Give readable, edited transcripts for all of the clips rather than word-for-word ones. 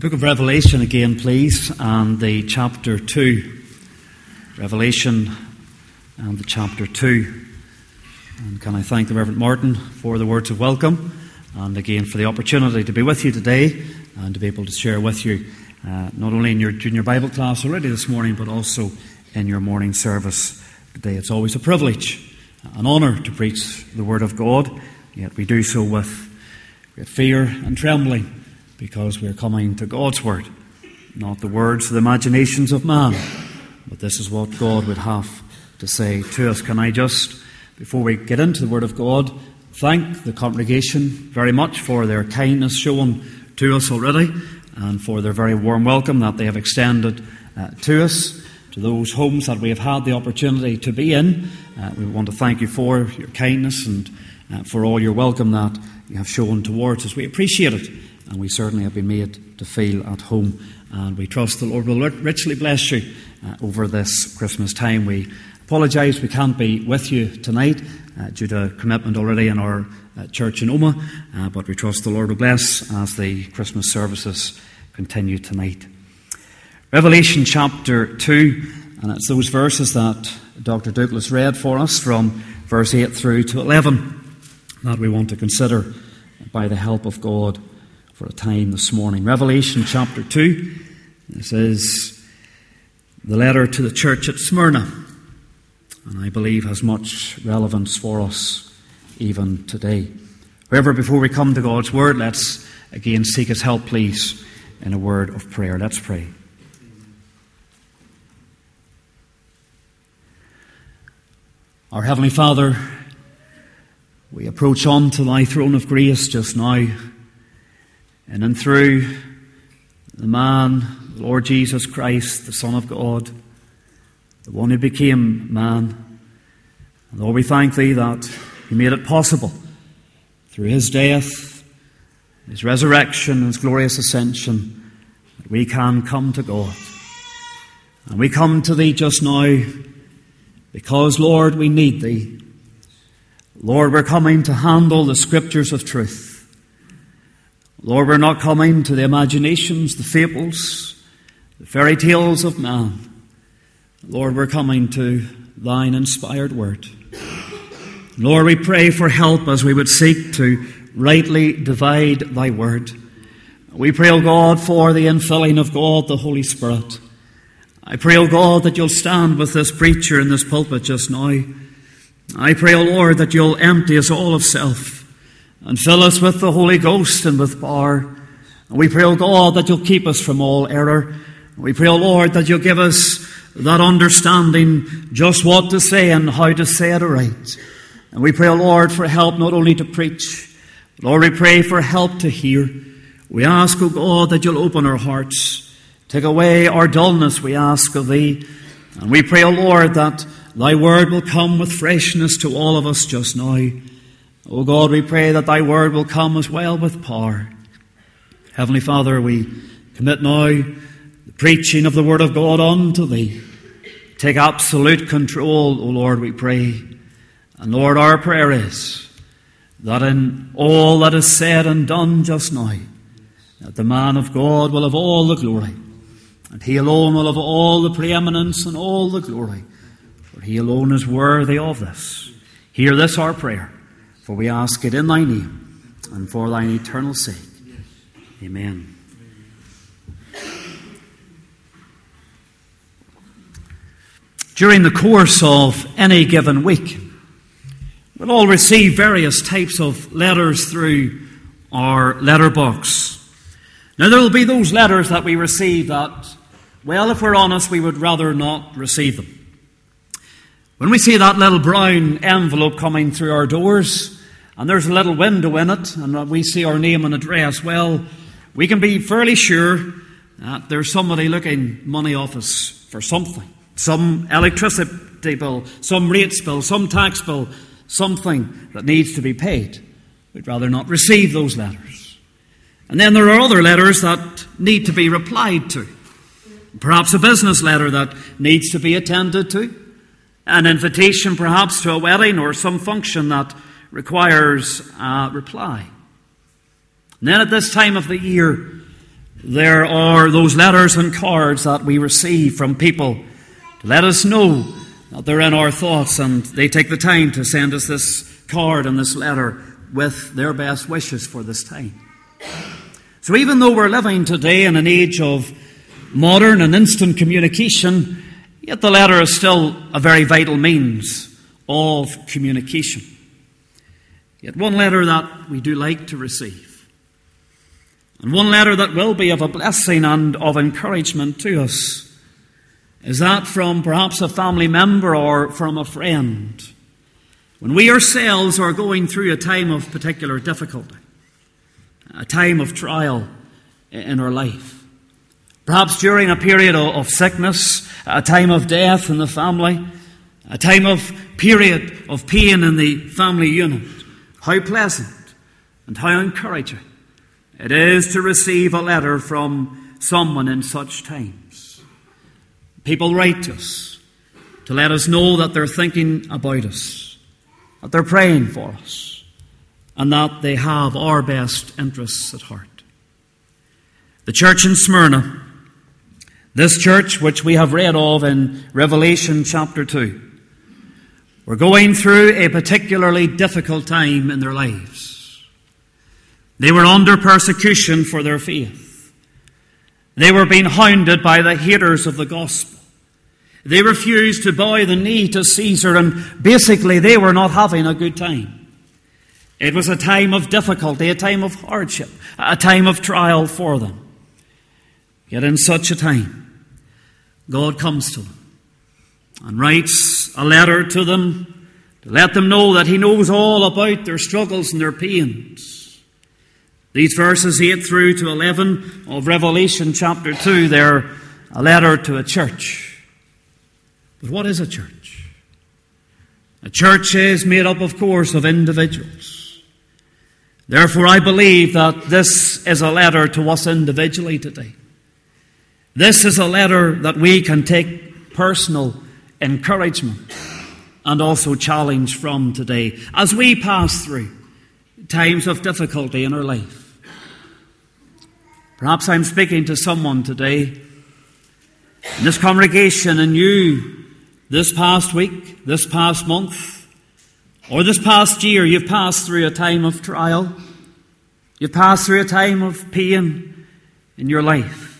Book of Revelation again, please, and the chapter 2. Revelation and the chapter 2. And can I thank the Reverend Martin for the words of welcome, and again for the opportunity to be with you today and to be able to share with you not only in your junior Bible class already this morning, but also in your morning service today. It's always a privilege, an honour to preach the Word of God, yet we do so with great fear and trembling, because we're coming to God's Word, not the words or the imaginations of man, but this is what God would have to say to us. Can I just, before we get into the Word of God, thank the congregation very much for their kindness shown to us already, and for their very warm welcome that they have extended to us, to those homes that we have had the opportunity to be in. We want to thank you for your kindness and for all your welcome that you have shown towards us. We appreciate it, and we certainly have been made to feel at home. And we trust the Lord will richly bless you over this Christmas time. We apologise we can't be with you tonight due to commitment already in our church in Omagh, but we trust the Lord will bless as the Christmas services continue tonight. Revelation chapter 2, and it's those verses that Dr. Douglas read for us from verse 8 through to 11 that we want to consider by the help of God for a time this morning. Revelation chapter 2, this is the letter to the church at Smyrna, and I believe has much relevance for us even today. However, before we come to God's Word, let's again seek His help, please, in a word of prayer. Let's pray. Our Heavenly Father, we approach on to Thy throne of grace just now, in and through the man, the Lord Jesus Christ, the Son of God, the one who became man. And Lord, we thank Thee that He made it possible through His death, His resurrection, and His glorious ascension, that we can come to God. And we come to Thee just now because, Lord, we need Thee. Lord, we're coming to handle the Scriptures of truth. Lord, we're not coming to the imaginations, the fables, the fairy tales of man. Lord, we're coming to Thine inspired Word. Lord, we pray for help as we would seek to rightly divide Thy Word. We pray, O God, for the infilling of God, the Holy Spirit. I pray, O God, that You'll stand with this preacher in this pulpit just now. I pray, O Lord, that You'll empty us all of self and fill us with the Holy Ghost and with power. And we pray, O God, that You'll keep us from all error. We pray, O Lord, that You'll give us that understanding just what to say and how to say it aright. And we pray, O Lord, for help not only to preach, but Lord, we pray for help to hear. We ask, O God, that You'll open our hearts, take away our dullness, we ask of Thee. And we pray, O Lord, that Thy Word will come with freshness to all of us just now. O God, we pray that Thy Word will come as well with power. Heavenly Father, we commit now the preaching of the Word of God unto Thee. Take absolute control, O Lord, we pray. And Lord, our prayer is that in all that is said and done just now, that the man of God will have all the glory, and He alone will have all the preeminence and all the glory, for He alone is worthy of this. Hear this our prayer, for we ask it in Thy name and for Thine eternal sake. Amen. During the course of any given week, we'll all receive various types of letters through our letterbox. Now, there will be those letters that we receive that, well, if we're honest, we would rather not receive them. When we see that little brown envelope coming through our doors, and there's a little window in it, and we see our name and address, well, we can be fairly sure that there's somebody looking money off us for something. Some electricity bill, some rates bill, some tax bill, something that needs to be paid. We'd rather not receive those letters. And then there are other letters that need to be replied to. Perhaps a business letter that needs to be attended to. An invitation perhaps to a wedding or some function that requires a reply. And then at this time of the year, there are those letters and cards that we receive from people to let us know that they're in our thoughts, and they take the time to send us this card and this letter with their best wishes for this time. So even though we're living today in an age of modern and instant communication, yet the letter is still a very vital means of communication. Yet one letter that we do like to receive, and one letter that will be of a blessing and of encouragement to us, is that from perhaps a family member or from a friend, when we ourselves are going through a time of particular difficulty, a time of trial in our life. Perhaps during a period of sickness, a time of death in the family, a time of period of pain in the family unit. How pleasant and how encouraging it is to receive a letter from someone in such times. People write to us to let us know that they're thinking about us, that they're praying for us, and that they have our best interests at heart. The church in Smyrna, this church which we have read of in Revelation chapter 2, were going through a particularly difficult time in their lives. They were under persecution for their faith. They were being hounded by the haters of the gospel. They refused to bow the knee to Caesar, and basically they were not having a good time. It was a time of difficulty, a time of hardship, a time of trial for them. Yet in such a time, God comes to them and writes a letter to them to let them know that He knows all about their struggles and their pains. These verses 8 through to 11 of Revelation chapter 2, they're a letter to a church. But what is a church? A church is made up, of course, of individuals. Therefore, I believe that this is a letter to us individually today. This is a letter that we can take personal encouragement and also challenge from today as we pass through times of difficulty in our life. Perhaps I'm speaking to someone today in this congregation, and you, this past week, this past month, or this past year, you've passed through a time of trial. You've passed through a time of pain in your life.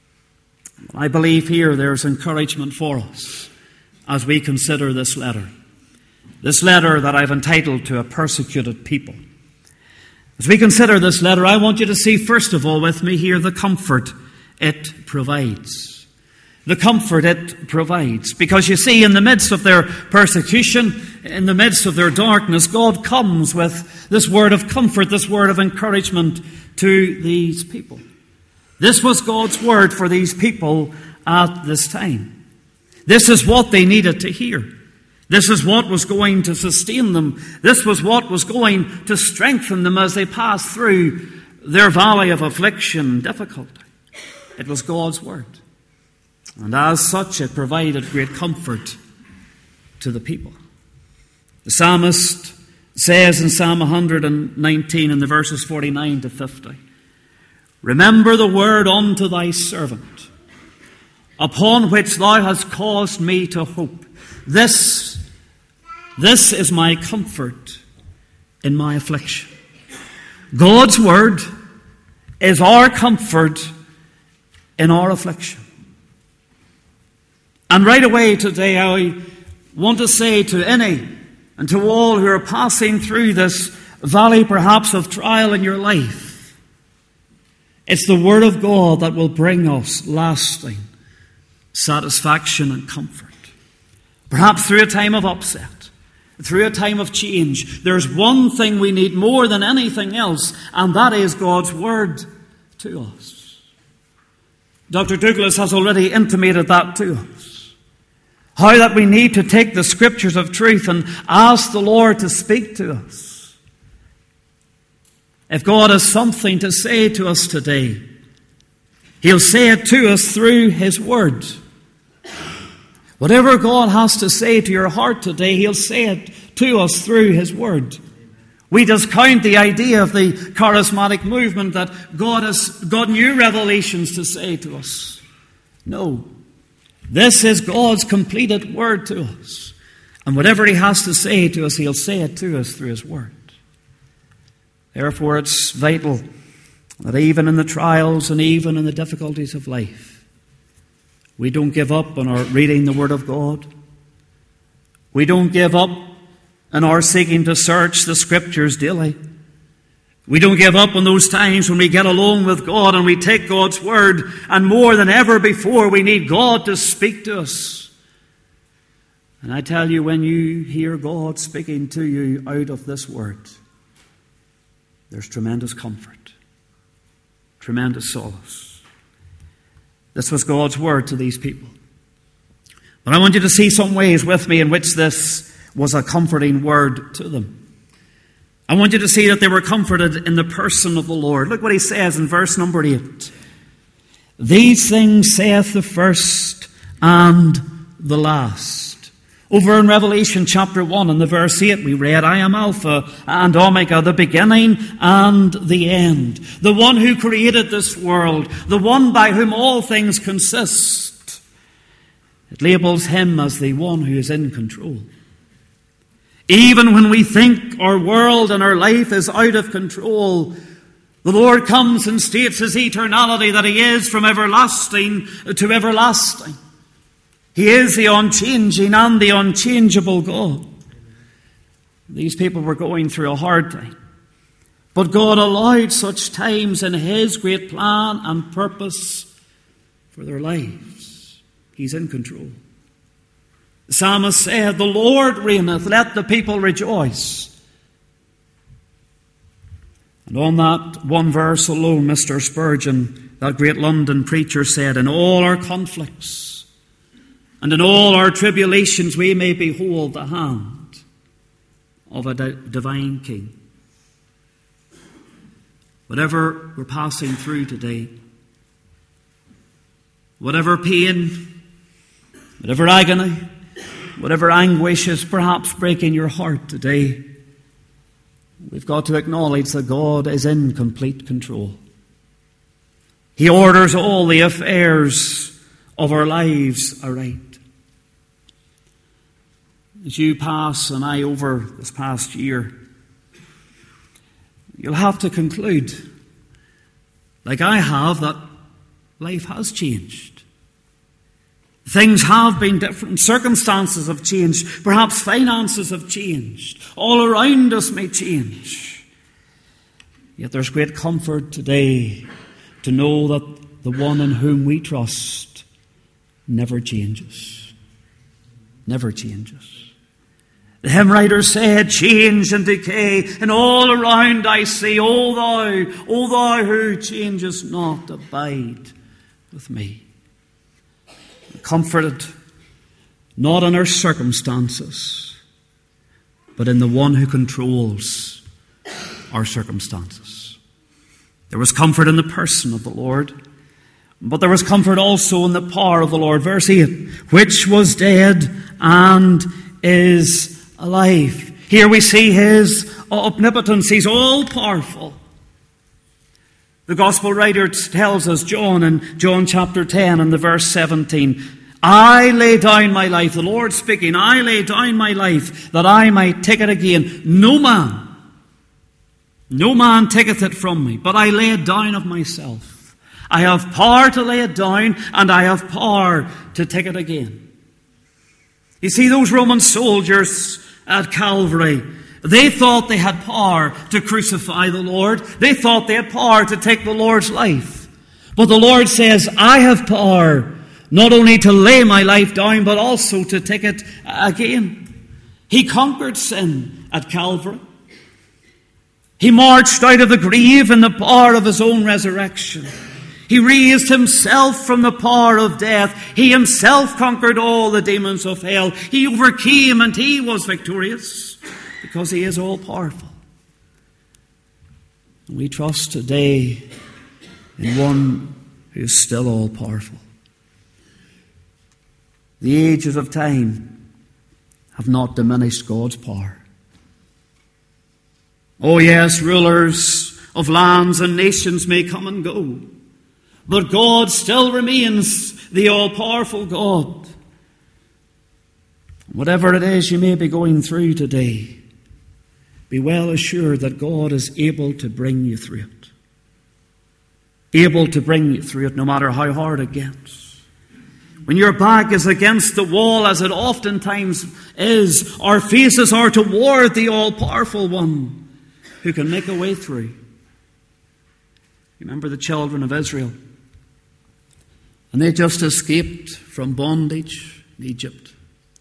I believe here there's encouragement for us as we consider this letter. This letter that I've entitled To a Persecuted People. As we consider this letter, I want you to see, first of all, with me here, the comfort it provides. The comfort it provides. Because you see, in the midst of their persecution, in the midst of their darkness, God comes with this word of comfort, this word of encouragement to these people. This was God's word for these people at this time. This is what they needed to hear. This is what was going to sustain them. This was what was going to strengthen them as they passed through their valley of affliction and difficulty. It was God's word. And as such, it provided great comfort to the people. The psalmist says in Psalm 119 in the verses 49 to 50, "Remember the word unto thy servant, upon which thou hast caused me to hope. This is my comfort in my affliction." God's word is our comfort in our affliction. And right away today, I want to say to any and to all who are passing through this valley perhaps of trial in your life, it's the word of God that will bring us lasting satisfaction and comfort. Perhaps through a time of upset, through a time of change, there's one thing we need more than anything else, and that is God's word to us. Dr. Douglas has already intimated that to us. How that we need to take the scriptures of truth and ask the Lord to speak to us. If God has something to say to us today, He'll say it to us through His word. Whatever God has to say to your heart today, He'll say it to us through His word. We discount the idea of the charismatic movement that God has got new revelations to say to us. No. This is God's completed word to us. And whatever He has to say to us, He'll say it to us through His word. Therefore, it's vital that even in the trials and even in the difficulties of life, we don't give up on our reading the Word of God. We don't give up in our seeking to search the Scriptures daily. We don't give up on those times when we get alone with God and we take God's Word, and more than ever before, we need God to speak to us. And I tell you, when you hear God speaking to you out of this Word, there's tremendous comfort, tremendous solace. This was God's Word to these people. But I want you to see some ways with me in which this was a comforting word to them. I want you to see that they were comforted in the person of the Lord. Look what He says in verse number 8. These things saith the first and the last. Over in Revelation chapter 1 and the verse 8 we read, I am Alpha and Omega, the beginning and the end. The one who created this world, the one by whom all things consist. It labels Him as the one who is in control. Even when we think our world and our life is out of control, the Lord comes and states His eternality, that He is from everlasting to everlasting. He is the unchanging and the unchangeable God. These people were going through a hard time, but God allowed such times in His great plan and purpose for their lives. He's in control. The psalmist said, the Lord reigneth, let the people rejoice. And on that one verse alone, Mr. Spurgeon, that great London preacher, said, in all our conflicts and in all our tribulations we may behold the hand of a divine King. Whatever we're passing through today, whatever pain, whatever agony, whatever anguish is perhaps breaking your heart today, we've got to acknowledge that God is in complete control. He orders all the affairs of our lives aright. As you pass and I over this past year, you'll have to conclude, like I have, that life has changed. Things have been different. Circumstances have changed. Perhaps finances have changed. All around us may change. Yet there's great comfort today to know that the one in whom we trust never changes. Never changes. The hymn writer said, change and decay, and all around I see, O thou who changest not, abide with me. Comforted not in our circumstances, but in the one who controls our circumstances. There was comfort in the person of the Lord, but there was comfort also in the power of the Lord. Verse 8, which was dead and is alive. Here we see His omnipotence. He's all-powerful. The Gospel writer tells us, John, in John chapter 10 and the verse 17, I lay down my life, the Lord speaking, I lay down my life that I might take it again. No man taketh it from me, but I lay it down of myself. I have power to lay it down, and I have power to take it again. You see, those Roman soldiers at Calvary, they thought they had power to crucify the Lord. They thought they had power to take the Lord's life. But the Lord says, I have power not only to lay my life down, but also to take it again. He conquered sin at Calvary. He marched out of the grave in the power of His own resurrection. He raised Himself from the power of death. He Himself conquered all the demons of hell. He overcame and He was victorious because He is all-powerful. And we trust today in one who is still all-powerful. The ages of time have not diminished God's power. Oh yes, rulers of lands and nations may come and go, but God still remains the all-powerful God. Whatever it is you may be going through today, be well assured that God is able to bring you through it. Able to bring you through it no matter how hard it gets. When your back is against the wall, as it oftentimes is, our faces are toward the all-powerful one who can make a way through. Remember the children of Israel? And they just escaped from bondage in Egypt.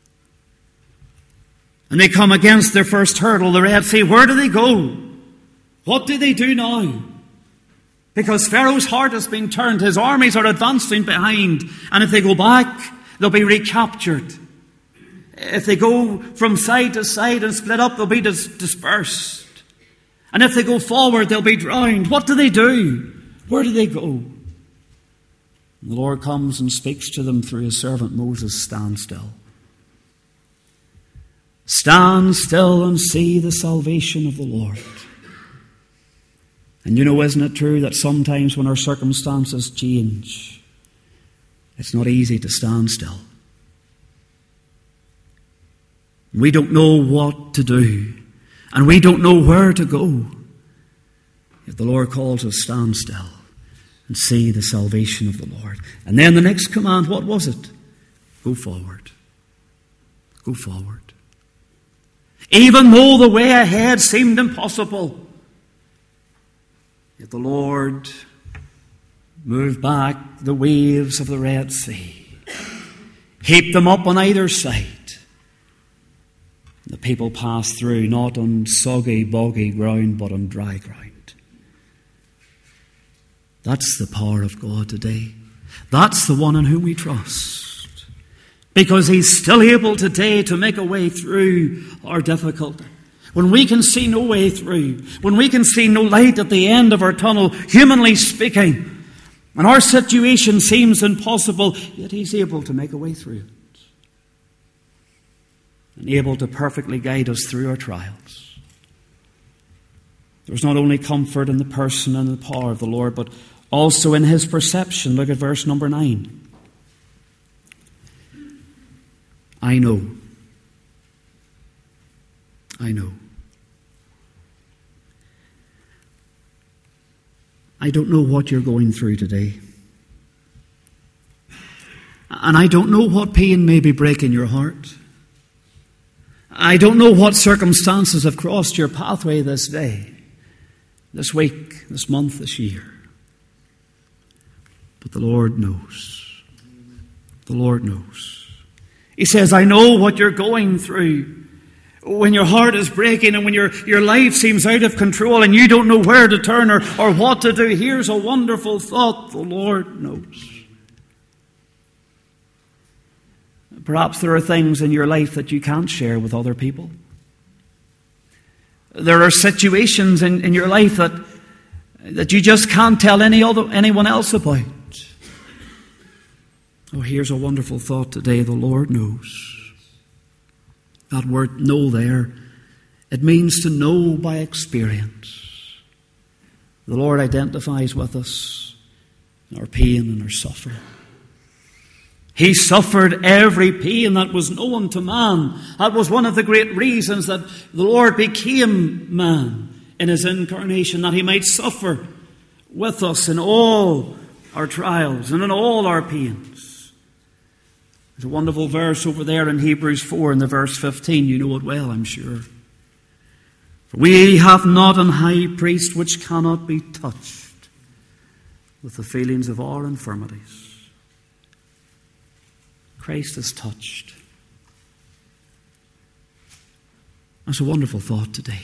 And they come against their first hurdle, the Red Sea. Where do they go? What do they do now? Because Pharaoh's heart has been turned. His armies are advancing behind. And if they go back, they'll be recaptured. If they go from side to side and split up, they'll be dispersed. And if they go forward, they'll be drowned. What do they do? Where do they go? And the Lord comes and speaks to them through his servant Moses. Stand still. Stand still and see the salvation of the Lord. And you know, isn't it true that sometimes when our circumstances change, it's not easy to stand still. We don't know what to do, and we don't know where to go. Yet the Lord calls us, stand still and see the salvation of the Lord. And then the next command, what was it? Go forward. Go forward. Even though the way ahead seemed impossible, yet the Lord moved back the waves of the Red Sea, heaped them up on either side. The people passed through, not on soggy, boggy ground, but on dry ground. That's the power of God today. That's the one in whom we trust. Because he's still able today to make a way through our difficulty. When we can see no way through, when we can see no light at the end of our tunnel, humanly speaking, and our situation seems impossible, yet he's able to make a way through it. And able to perfectly guide us through our trials. There's not only comfort in the person and the power of the Lord, but also in his perception. Look at verse number 9. I know. I know. I don't know what you're going through today. And I don't know what pain may be breaking your heart. I don't know what circumstances have crossed your pathway this day, this week, this month, this year. But the Lord knows. The Lord knows. He says, I know what you're going through. When your heart is breaking and when your life seems out of control and you don't know where to turn or what to do, here's a wonderful thought. The Lord knows. Perhaps there are things in your life that you can't share with other people. There are situations in your life that you just can't tell anyone else about. Oh, here's a wonderful thought today. The Lord knows. That word know there, it means to know by experience. The Lord identifies with us in our pain and our suffering. He suffered every pain that was known to man. That was one of the great reasons that the Lord became man in his incarnation, that he might suffer with us in all our trials and in all our pains. There's a wonderful verse over there in Hebrews 4 in the verse 15. You know it well, I'm sure. For we have not an high priest which cannot be touched with the feelings of our infirmities. Christ is touched. That's a wonderful thought today.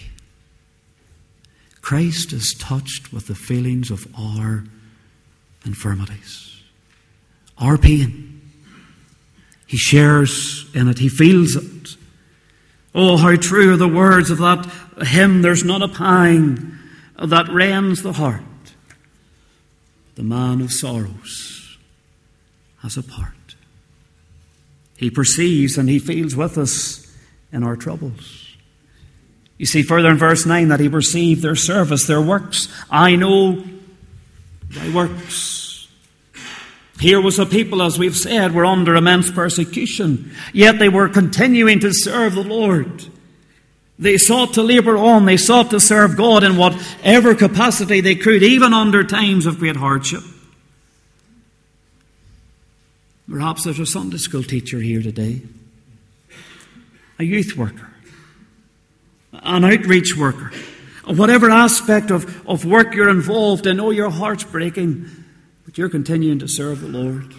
Christ is touched with the feelings of our infirmities, our pain. He shares in it. He feels it. Oh, how true are the words of that hymn, there's not a pang that rends the heart. The man of sorrows has a part. He perceives and he feels with us in our troubles. You see further in verse 9 that he perceived their service, their works. I know thy works. Here was a people, as we've said, were under immense persecution, yet they were continuing to serve the Lord. They sought to labour on, they sought to serve God in whatever capacity they could, even under times of great hardship. Perhaps there's a Sunday school teacher here today, a youth worker, an outreach worker, whatever aspect of work you're involved in. Oh, your heart's breaking, but you're continuing to serve the Lord.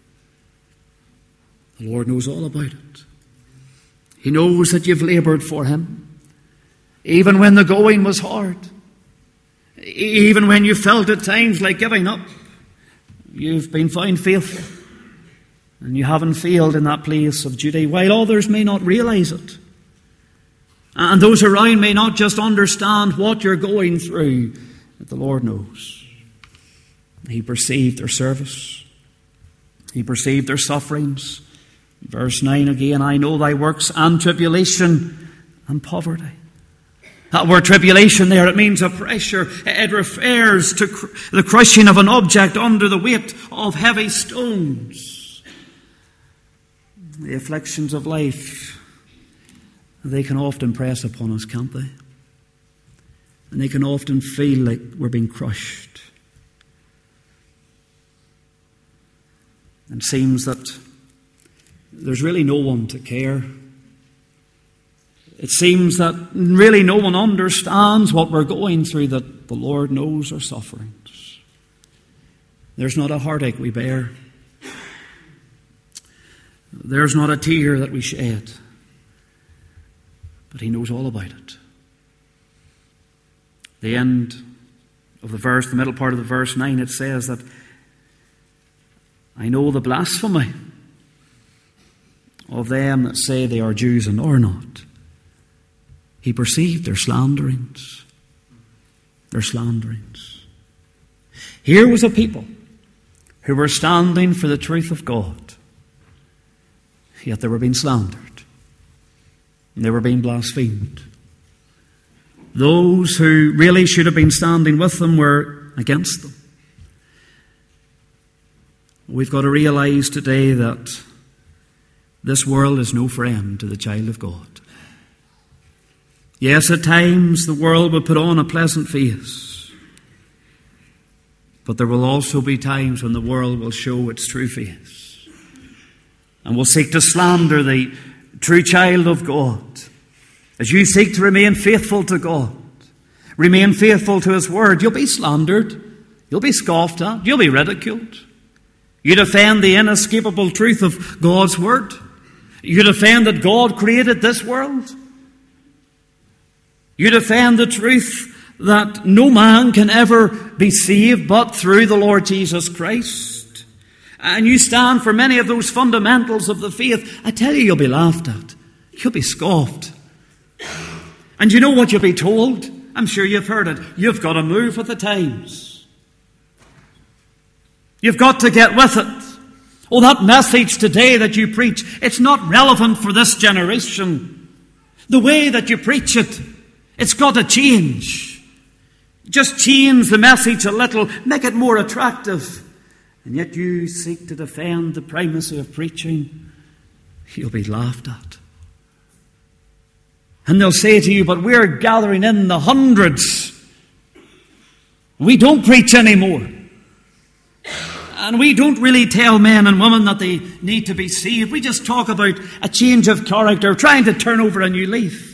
The Lord knows all about it. He knows that you've laboured for Him, even when the going was hard, even when you felt at times like giving up. You've been found faithful, and you haven't failed in that place of duty, while others may not realise it. And those around may not just understand what you're going through, but the Lord knows. He perceived their service. He perceived their sufferings. Verse 9 again, I know thy works and tribulation and poverty. That word tribulation there, it means a pressure. It refers to the crushing of an object under the weight of heavy stones. The afflictions of life, they can often press upon us, can't they? And they can often feel like we're being crushed. And it seems that there's really no one to care. It seems that really no one understands what we're going through, that the Lord knows our sufferings. There's not a heartache we bear. There's not a tear that we shed. But He knows all about it. The end of the verse, the middle part of the verse 9, it says that I know the blasphemy of them that say they are Jews and are not. He perceived their slanderings. Their slanderings. Here was a people who were standing for the truth of God, yet they were being slandered. And they were being blasphemed. Those who really should have been standing with them were against them. We've got to realize today that this world is no friend to the child of God. Yes, at times the world will put on a pleasant face, but there will also be times when the world will show its true face and will seek to slander the true child of God. As you seek to remain faithful to God, remain faithful to His Word, you'll be slandered, you'll be scoffed at, you'll be ridiculed. You defend the inescapable truth of God's Word. You defend that God created this world. You defend the truth that no man can ever be saved but through the Lord Jesus Christ. And you stand for many of those fundamentals of the faith. I tell you, you'll be laughed at. You'll be scoffed. And you know what you'll be told? I'm sure you've heard it. You've got to move with the times. You've got to get with it. Oh, that message today that you preach, it's not relevant for this generation. The way that you preach it, it's got to change. Just change the message a little, make it more attractive. And yet you seek to defend the primacy of preaching. You'll be laughed at. And they'll say to you, but we're gathering in the hundreds. We don't preach anymore. And we don't really tell men and women that they need to be saved. We just talk about a change of character, trying to turn over a new leaf.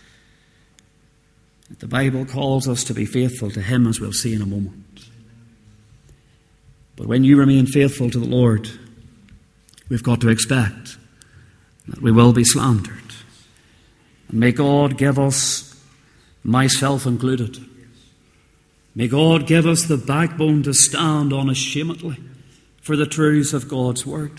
The Bible calls us to be faithful to Him, as we'll see in a moment. But when you remain faithful to the Lord, we've got to expect that we will be slandered. And may God give us, myself included, may God give us the backbone to stand unashamedly for the truths of God's Word.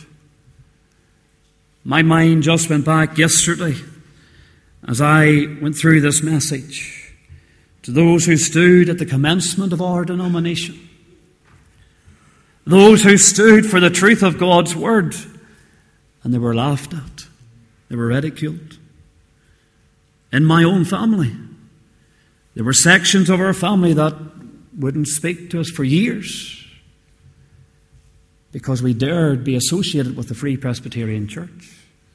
My mind just went back yesterday as I went through this message to those who stood at the commencement of our denomination. Those who stood for the truth of God's Word, and they were laughed at. They were ridiculed. In my own family, There were sections of our family that wouldn't speak to us for years because we dared be associated with the Free Presbyterian Church.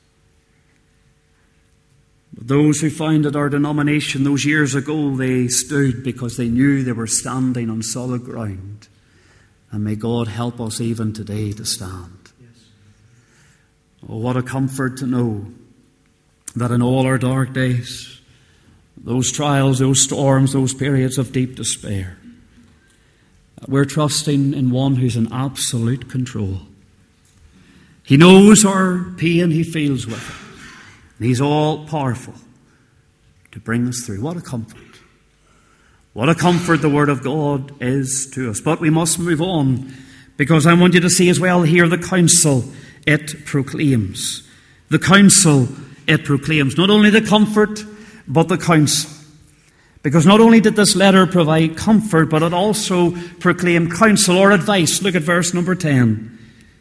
But those who founded our denomination those years ago, they stood because they knew they were standing on solid ground. And may God help us even today to stand. Oh, what a comfort to know that in all our dark days, those trials, those storms, those periods of deep despair, we're trusting in one who's in absolute control. He knows our pain, He feels with it. And He's all powerful to bring us through. What a comfort. What a comfort the Word of God is to us. But we must move on, because I want you to see as well here the counsel it proclaims. The counsel it proclaims. Not only the comfort, but the counsel. Because not only did this letter provide comfort, but it also proclaimed counsel or advice. Look at verse number 10.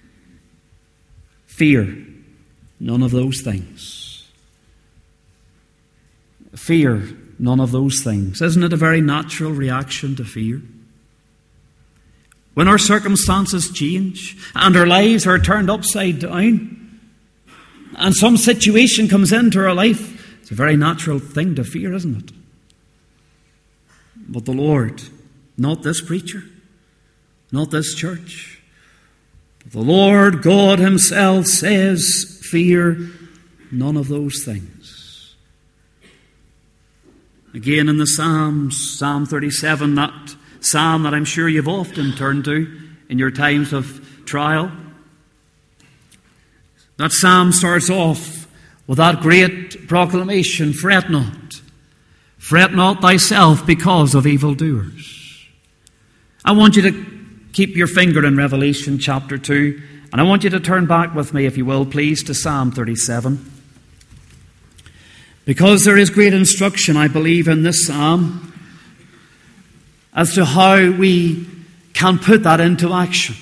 Fear none of those things. Fear none of those things. Isn't it a very natural reaction to fear? When our circumstances change and our lives are turned upside down and some situation comes into our life, it's a very natural thing to fear, isn't it? But the Lord, not this preacher, not this church, but the Lord God Himself says, fear none of those things. Again in the Psalms, Psalm 37, that psalm that I'm sure you've often turned to in your times of trial. That psalm starts off with that great proclamation, fret not thyself because of evildoers. I want you to keep your finger in Revelation chapter 2, and I want you to turn back with me, if you will, please, to Psalm 37. Because there is great instruction, I believe, in this psalm as to how we can put that into action.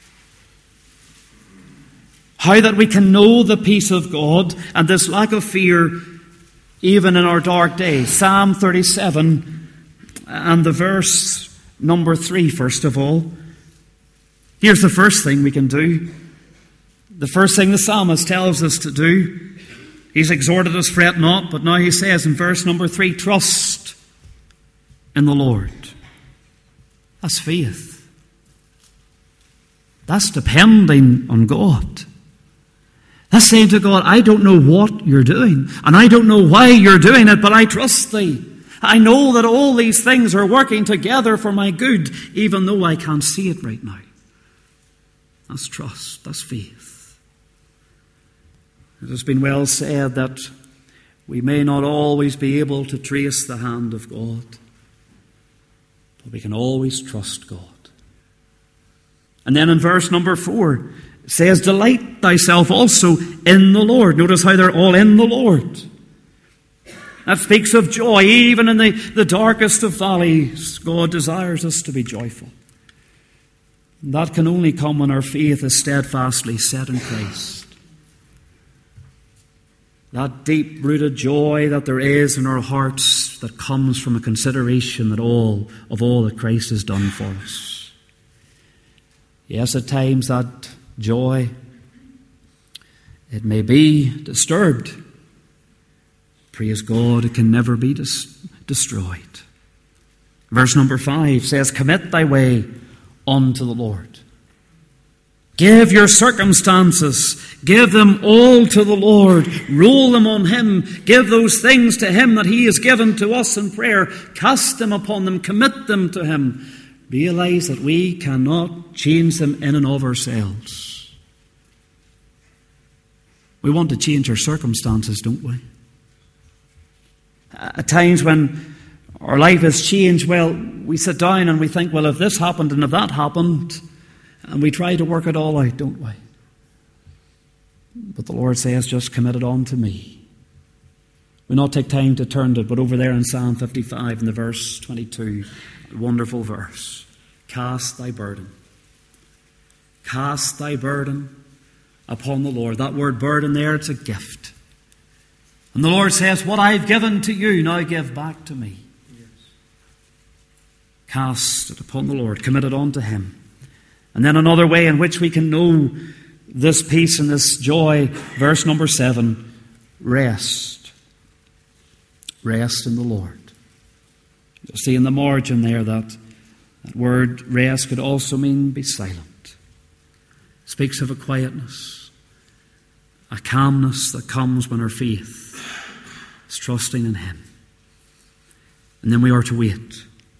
How that we can know the peace of God and this lack of fear even in our dark days. Psalm 37 and the verse number 3, first of all. Here's the first thing we can do. The first thing the psalmist tells us to do. He's exhorted us, fret not, but now he says in verse number 3, trust in the Lord. That's faith. That's depending on God. That's saying to God, I don't know what you're doing, and I don't know why you're doing it, but I trust Thee. I know that all these things are working together for my good, even though I can't see it right now. That's trust. That's faith. It has been well said that we may not always be able to trace the hand of God, but we can always trust God. And then in verse number 4, it says, delight thyself also in the Lord. Notice how they're all in the Lord. That speaks of joy. Even in the darkest of valleys, God desires us to be joyful. And that can only come when our faith is steadfastly set in Christ. That deep-rooted joy that there is in our hearts that comes from a consideration of all that Christ has done for us. Yes, at times that joy, it may be disturbed. Praise God, it can never be destroyed. Verse number 5 says, commit thy way unto the Lord. Give your circumstances, give them all to the Lord. Roll them on Him. Give those things to Him that He has given to us in prayer. Cast them upon them, commit them to Him. Realize that we cannot change them in and of ourselves. We want to change our circumstances, don't we? At times when our life has changed, well, we sit down and we think, well, if this happened and if that happened, and we try to work it all out, don't we? But the Lord says, just commit it on to me. We'll not take time to turn to it, but over there in Psalm 55 in the verse 22, a wonderful verse. Cast thy burden. Cast thy burden upon the Lord. That word burden there, it's a gift. And the Lord says, what I've given to you, now give back to me. Cast it upon the Lord. Commit it unto Him. And then another way in which we can know this peace and this joy, verse number 7, rest. Rest in the Lord. You'll see in the margin there that word rest could also mean be silent. It speaks of a quietness, a calmness that comes when our faith is trusting in Him. And then we are to wait.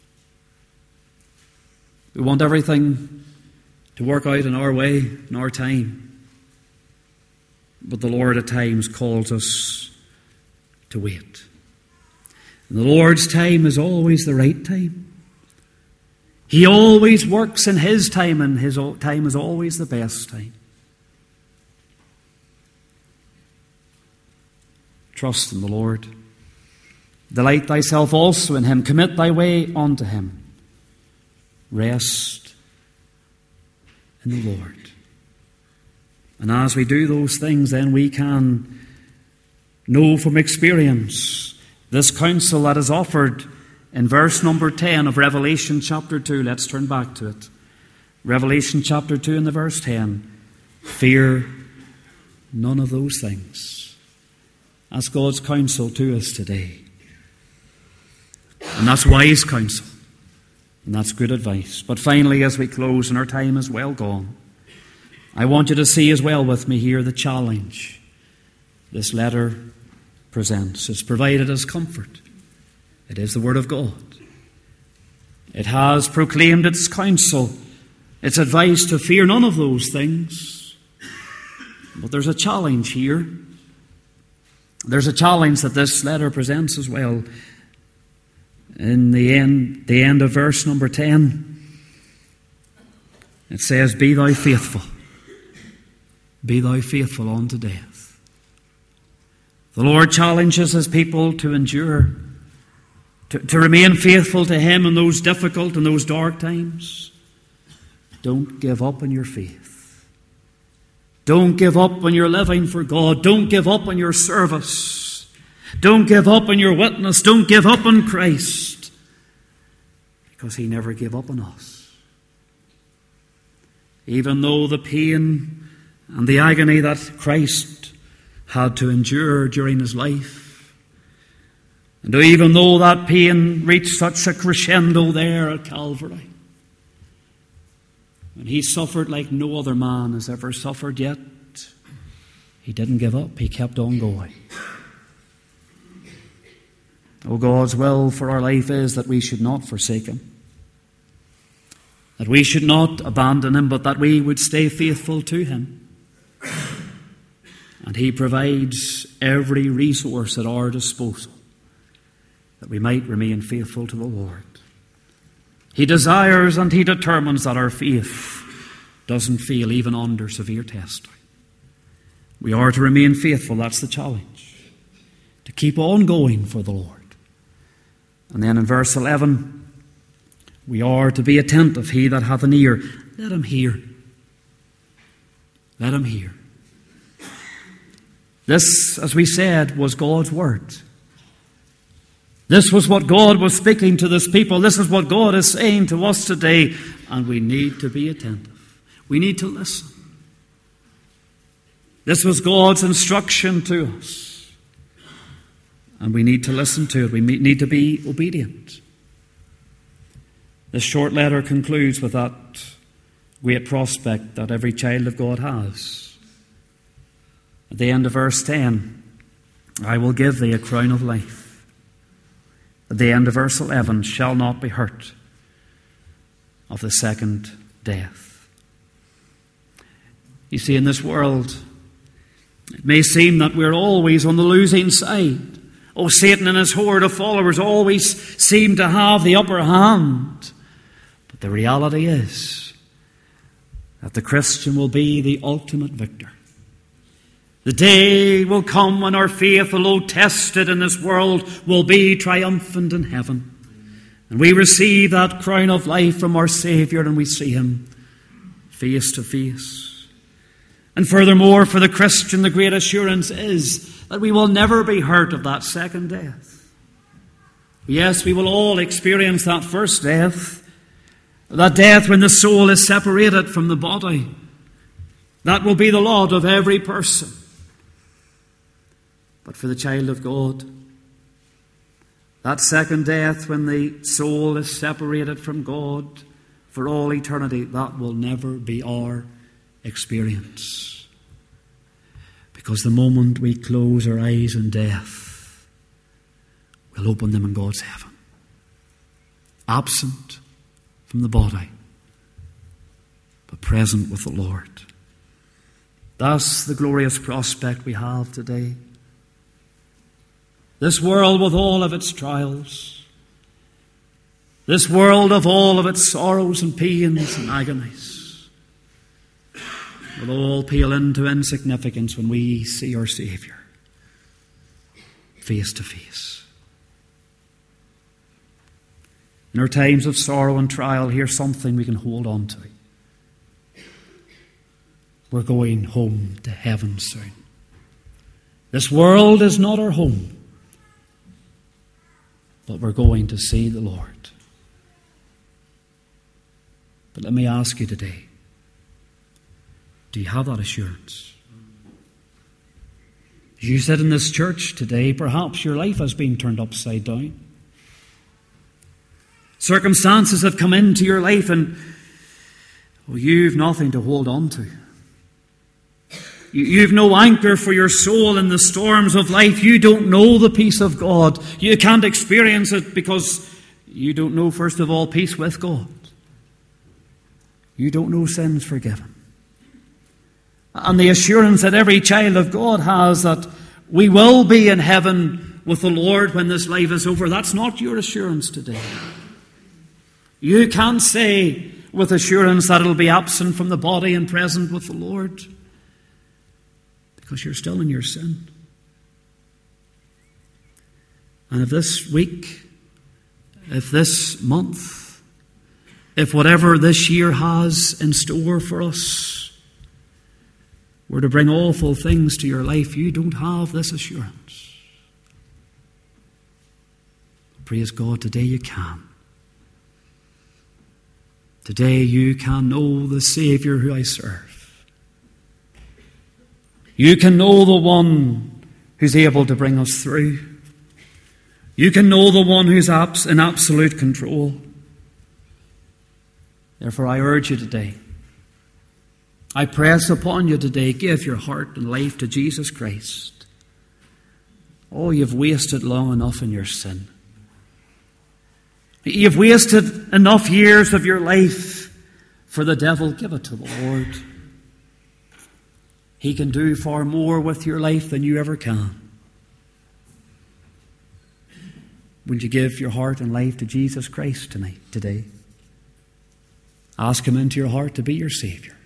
We want everything to work out in our way, in our time. But the Lord at times calls us to wait. And the Lord's time is always the right time. He always works in His time, and His time is always the best time. Trust in the Lord. Delight thyself also in Him. Commit thy way unto Him. Rest in the Lord. And as we do those things, then we can know from experience this counsel that is offered in verse number 10 of Revelation chapter 2. Let's turn back to it. Revelation chapter 2 and the verse 10. Fear none of those things. That's God's counsel to us today. And that's wise counsel. And that's good advice. But finally, as we close and our time is well gone, I want you to see as well with me here the challenge this letter presents. It's provided as comfort. It is the Word of God. It has proclaimed its counsel, its advice to fear none of those things. But there's a challenge here. There's a challenge that this letter presents as well. In the end of verse number 10, it says, Be thou faithful. Be thou faithful unto death. The Lord challenges His people to endure, to remain faithful to Him in those difficult and those dark times. Don't give up on your faith. Don't give up on your living for God. Don't give up on your service. Don't give up on your witness. Don't give up on Christ, because He never gave up on us. Even though the pain and the agony that Christ had to endure during His life, and even though that pain reached such a crescendo there at Calvary, when He suffered like no other man has ever suffered, yet He didn't give up. He kept on going. Oh, God's will for our life is that we should not forsake Him, that we should not abandon Him, but that we would stay faithful to Him. And He provides every resource at our disposal that we might remain faithful to the Lord. He desires and He determines that our faith doesn't fail even under severe testing. We are to remain faithful. That's the challenge. To keep on going for the Lord. And then in verse 11, we are to be attentive. He that hath an ear, let him hear. Let him hear. This, as we said, was God's word. This was what God was speaking to this people. This is what God is saying to us today. And we need to be attentive. We need to listen. This was God's instruction to us. And we need to listen to it. We need to be obedient. This short letter concludes with that great prospect that every child of God has. At the end of verse 10, I will give thee a crown of life. At the end of verse 11, shall not be hurt of the second death. You see, in this world, it may seem that we're always on the losing side. Oh, Satan and his horde of followers always seem to have the upper hand. But the reality is that the Christian will be the ultimate victor. The day will come when our faith, although tested in this world, will be triumphant in heaven. And we receive that crown of life from our Saviour, and we see Him face to face. And furthermore, for the Christian, the great assurance is that we will never be hurt of that second death. Yes, we will all experience that first death, That death when the soul is separated from the body. That will be the lot of every person. But for the child of God, that second death when the soul is separated from God for all eternity, that will never be our experience. Because the moment we close our eyes in death, we'll open them in God's heaven. Absent from the body, but present with the Lord. That's the glorious prospect we have today. This world with all of its trials, this world of all of its sorrows and pains and agonies, will all pale into insignificance when we see our Saviour face to face. In our times of sorrow and trial, here's something we can hold on to. We're going home to heaven soon. This world is not our home, but we're going to see the Lord. But let me ask you today, do you have that assurance? As you sit in this church today, perhaps your life has been turned upside down. Circumstances have come into your life and you've nothing to hold on to. You've no anchor for your soul in the storms of life. You don't know the peace of God. You can't experience it because you don't know, first of all, peace with God. You don't know sins forgiven. And the assurance that every child of God has that we will be in heaven with the Lord when this life is over, that's not your assurance today. You can't say with assurance that it'll be absent from the body and present with the Lord, because you're still in your sin. And if this week, if this month, if whatever this year has in store for us were to bring awful things to your life, you don't have this assurance. Praise God, today you can. Today you can know the Saviour who I serve. You can know the one who's able to bring us through. You can know the one who's in absolute control. Therefore I urge you today, I press upon you today, give your heart and life to Jesus Christ. Oh, you've wasted long enough in your sin. You've wasted enough years of your life for the devil. Give it to the Lord. He can do far more with your life than you ever can. Will you give your heart and life to Jesus Christ today? Ask Him into your heart to be your Saviour.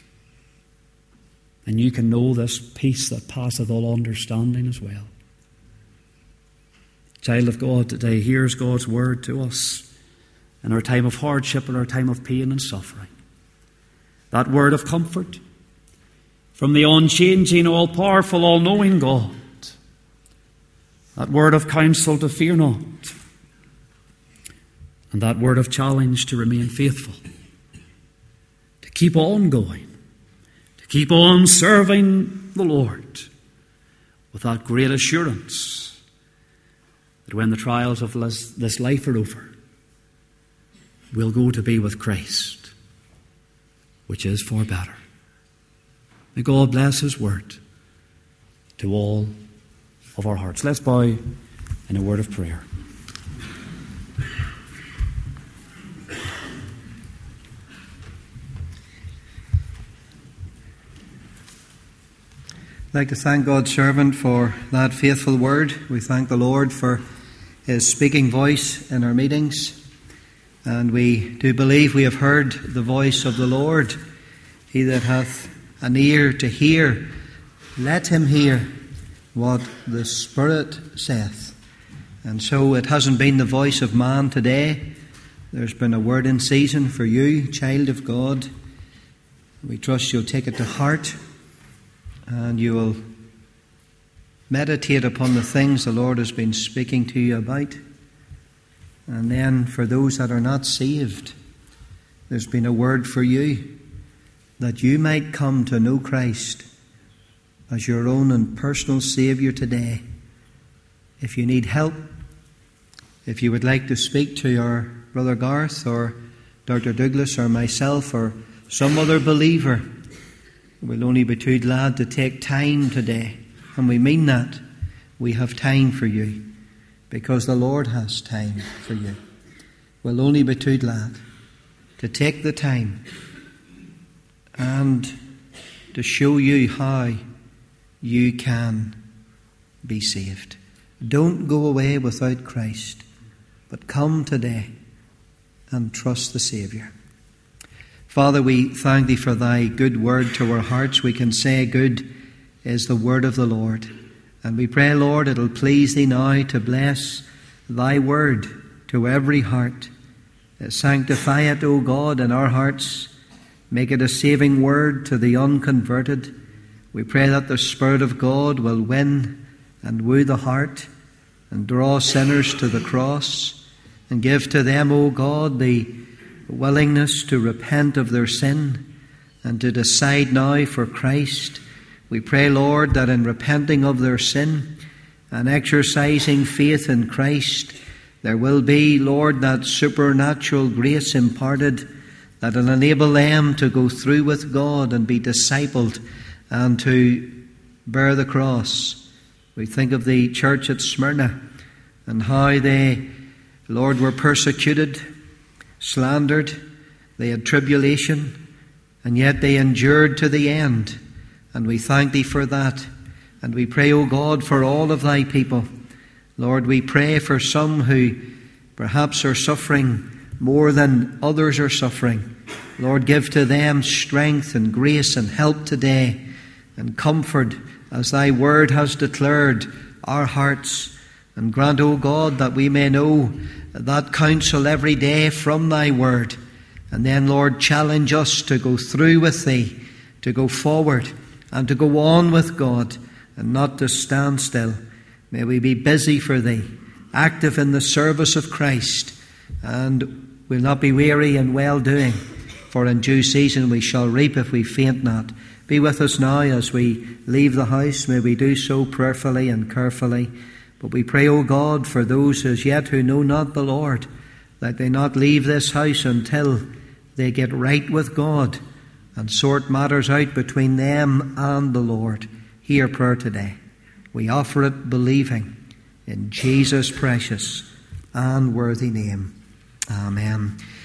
And you can know this peace that passeth all understanding as well. Child of God, today, here's God's word to us in our time of hardship and our time of pain and suffering. That word of comfort from the unchanging, all-powerful, all-knowing God. That word of counsel to fear not. And that word of challenge to remain faithful. To keep on going. To keep on serving the Lord with that great assurance that when the trials of this life are over, we'll go to be with Christ, which is far better. May God bless His word to all of our hearts. Let's bow in a word of prayer. I'd like to thank God's servant for that faithful word. We thank the Lord for His speaking voice in our meetings. And we do believe we have heard the voice of the Lord. He that hath an ear to hear, let him hear what the Spirit saith. And so it hasn't been the voice of man today. There's been a word in season for you, child of God. We trust you'll take it to heart and you will meditate upon the things the Lord has been speaking to you about. And then for those that are not saved, there's been a word for you, that you might come to know Christ as your own and personal Saviour today. If you need help, if you would like to speak to your Brother Garth or Dr. Douglas or myself or some other believer, we'll only be too glad to take time today. And we mean that. We have time for you because the Lord has time for you. We'll only be too glad to take the time and to show you how you can be saved. Don't go away without Christ, but come today and trust the Saviour. Father, we thank Thee for Thy good word to our hearts. We can say good is the word of the Lord. And we pray, Lord, it'll please Thee now to bless Thy word to every heart. Sanctify it, O God, in our hearts. Make it a saving word to the unconverted. We pray that the Spirit of God will win and woo the heart and draw sinners to the cross and give to them, O God, the willingness to repent of their sin and to decide now for Christ. We pray, Lord, that in repenting of their sin and exercising faith in Christ, there will be, Lord, that supernatural grace imparted that will enable them to go through with God and be discipled and to bear the cross. We think of the church at Smyrna and how they, Lord, were persecuted, slandered, they had tribulation, and yet they endured to the end. And we thank Thee for that. And we pray, O God, for all of Thy people. Lord, we pray for some who perhaps are suffering more than others are suffering. Lord, give to them strength and grace and help today and comfort as Thy word has declared our hearts. And grant, O God, that we may know that counsel every day from Thy word. And then, Lord, challenge us to go through with Thee, to go forward and to go on with God and not to stand still. May we be busy for Thee, active in the service of Christ, and we'll not be weary in well-doing, for in due season we shall reap if we faint not. Be with us now as we leave the house. May we do so prayerfully and carefully. But we pray, O God, for those as yet who know not the Lord, that they not leave this house until they get right with God and sort matters out between them and the Lord. Hear prayer today. We offer it believing in Jesus' precious and worthy name. Amen.